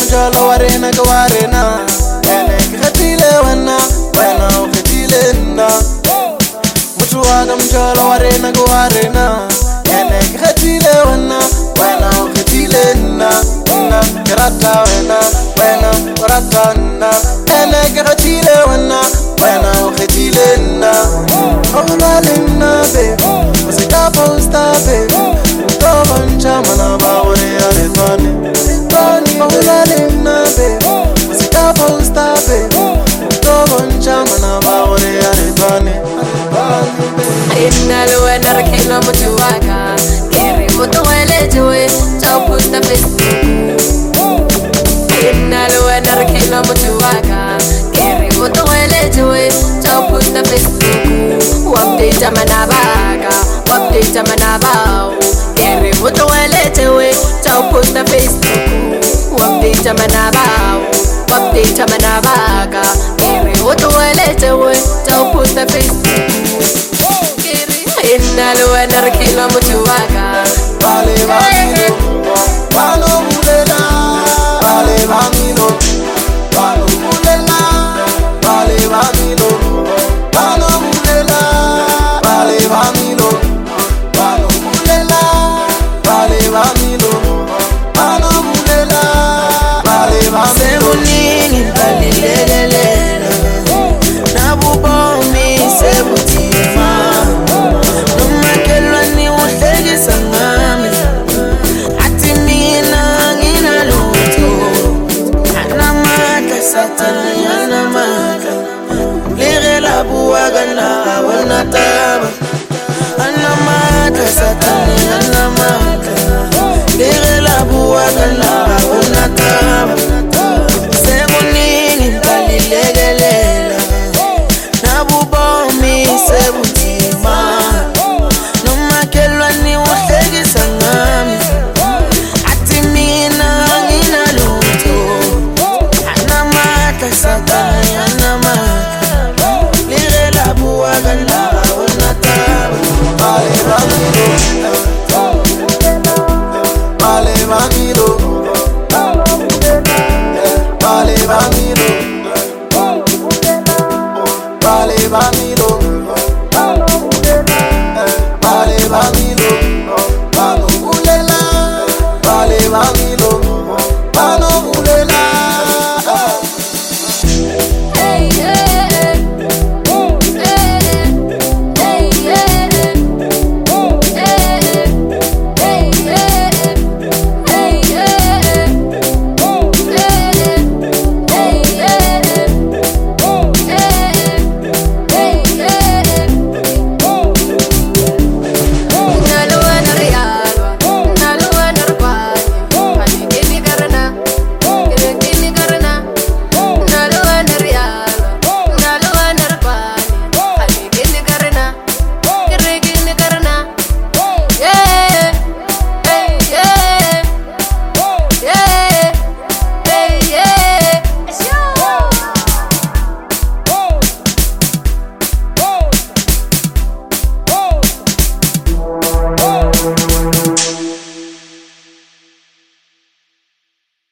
mjolo warena ka warena ene khatile wana ukhatile nna muthu waka mjolo warena ka warena ene khatile wana ukhatile nna kirata wena urata nna ene khatile wana ukhatile nna awulalina baby wasitapa baby utobancha mana bawore aletwane awulalina baby wasitapa baby utobancha mana bawore aletwane inalo wena rakela mutuwaka kiri mutuwele joe chapusta Facebook inalo wena rakela mutuwaka kiri mutuwele joe chapusta Facebook wapita manabaka wapita manabao kiri mutuwele joe chapusta Facebook wapita manabao wapita manabaka kiri mutuwele joe chapusta Facebook inalo wena rakela mutuwaka Vale vamilo, valo mulela, vale vamilo, valo mulela, vale vamilo, valo mulela, vale vamilo, valo mulela, vale vamilo, valo mulela, vale vamilo. Sebuningi balilelela, nabubomi sebutima. Taba anamaka satani anamaka lirela buwagala unataba semunini balilegelela nabubomi sebu